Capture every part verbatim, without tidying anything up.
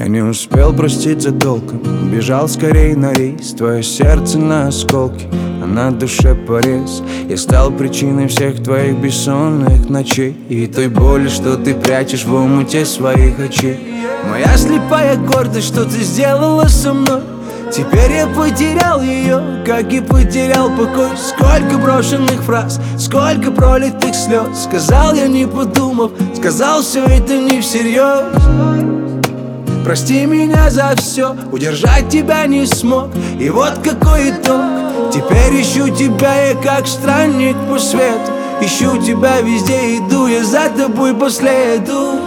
Я не успел простить за толком, бежал скорей на рейс. Твое сердце на осколки, а на душе порез. Я стал причиной всех твоих бессонных ночей и той боли, что ты прячешь в омуте своих очей. Моя слепая гордость, что ты сделала со мной. Теперь я потерял ее, как и потерял покой. Сколько брошенных фраз, сколько пролитых слез. Сказал я, не подумав, сказал все это не всерьез. Прости меня за все, удержать тебя не смог. И вот какой итог. Теперь ищу тебя я, как странник по свету. Ищу тебя везде, иду я за тобой по следу.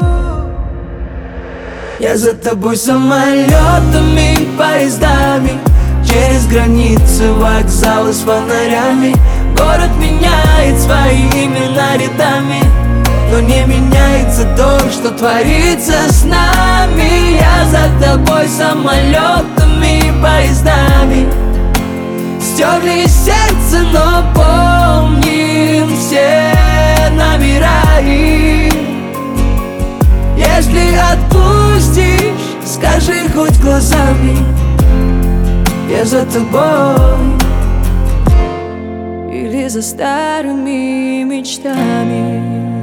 Я за тобой самолетами, поездами, через границы, вокзалы с фонарями. Город меняет свои имена рядами, но не меняется то, что творится с нами. Я за тобой самолетами, поездами, стерли из сердца, но помним все номера. И если отпустишь, скажи хоть глазами, я за тобой. Или за старыми мечтами.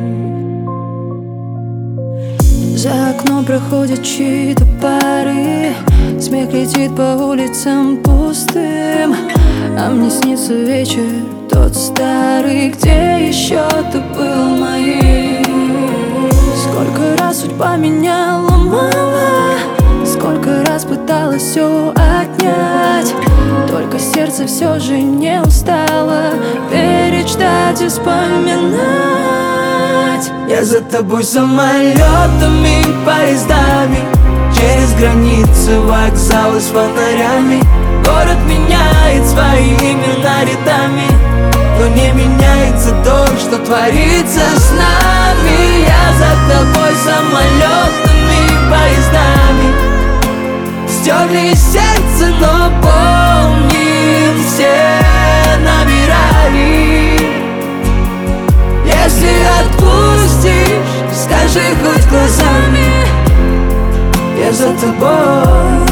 За окном проходят чьи-то пары, смех летит по улицам пустым, а мне снится вечер тот старый, где еще ты был моим. Сколько раз судьба меня ломала, сколько раз пыталась все отнять, только сердце все же не устало перечитать и вспоминать. Я за тобой самолетами, поездами, через границы, вокзалы с фонарями. Город меняет свои имена рядами, но не меняется то, что творится с нами. Я за тобой самолетами, поездами, стерли из сердца, но помним все номера. И если отпустишь, скажи хоть глазами, я за тобой.